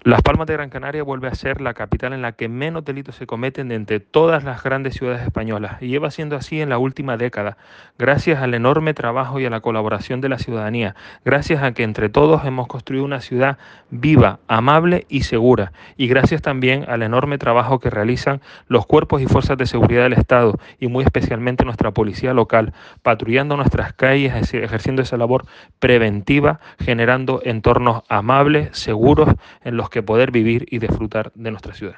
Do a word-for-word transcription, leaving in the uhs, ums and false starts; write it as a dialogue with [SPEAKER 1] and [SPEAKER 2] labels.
[SPEAKER 1] Las Palmas de Gran Canaria vuelve a ser la capital en la que menos delitos se cometen de entre todas las grandes ciudades españolas y lleva siendo así en la última década, gracias al enorme trabajo y a la colaboración de la ciudadanía, gracias a que entre todos hemos construido una ciudad viva, amable y segura, y gracias también al enorme trabajo que realizan los cuerpos y fuerzas de seguridad del Estado y muy especialmente nuestra policía local, patrullando nuestras calles, ejerciendo esa labor preventiva, generando entornos amables, seguros, en los que poder vivir y disfrutar de nuestra ciudad.